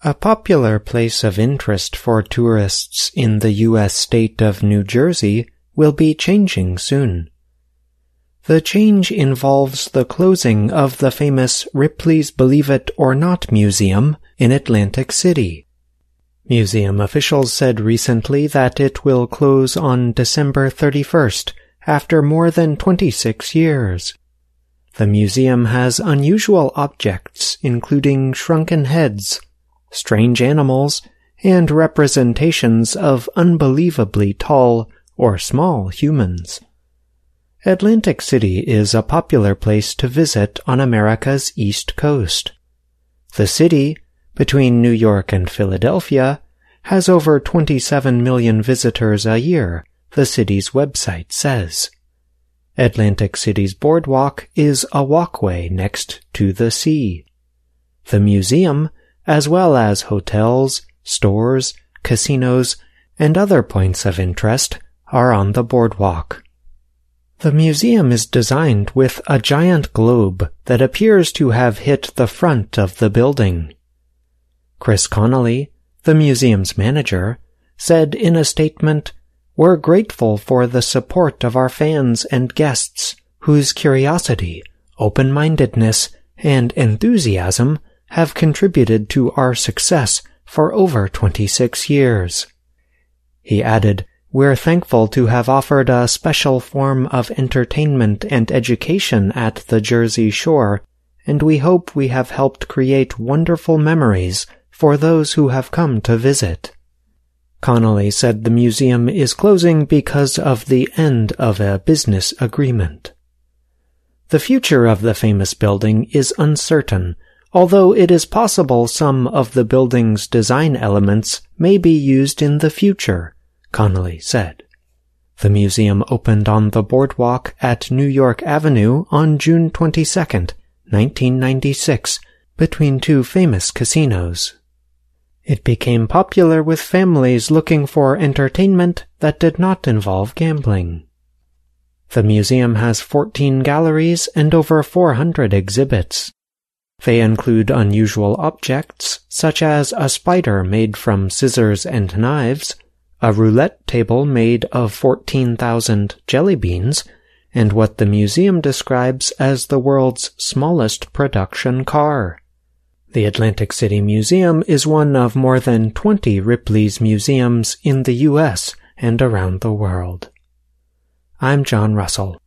A popular place of interest for tourists in the U.S. state of New Jersey will be changing soon. The change involves the closing of the famous Ripley's Believe It or Not Museum in Atlantic City. Museum officials said recently that it will close on December 31st, after more than 26 years. The museum has unusual objects including shrunken heads, strange animals, and representations of unbelievably tall or small humans. Atlantic City is a popular place to visit on America's East Coast. The city, between New York and Philadelphia, has over 27 million visitors a year, the city's website says. Atlantic City's boardwalk is a walkway next to the sea. The museum, as well as hotels, stores, casinos, and other points of interest, are on the boardwalk. The museum is designed with a giant globe that appears to have hit the front of the building. Chris Connolly, the museum's manager, said in a statement, "We're grateful for the support of our fans and guests, whose curiosity, open-mindedness, and enthusiasm have contributed to our success for over 26 years. He added, "We're thankful to have offered a special form of entertainment and education at the Jersey Shore, and we hope we have helped create wonderful memories for those who have come to visit." Connolly said the museum is closing because of the end of a business agreement. The future of the famous building is uncertain, although it is possible some of the building's design elements may be used in the future, Connolly said. The museum opened on the boardwalk at New York Avenue on June 22, 1996, between two famous casinos. It became popular with families looking for entertainment that did not involve gambling. The museum has 14 galleries and over 400 exhibits. They include unusual objects such as a spider made from scissors and knives, a roulette table made of 14,000 jelly beans, and what the museum describes as the world's smallest production car. The Atlantic City Museum is one of more than 20 Ripley's museums in the U.S. and around the world. I'm John Russell.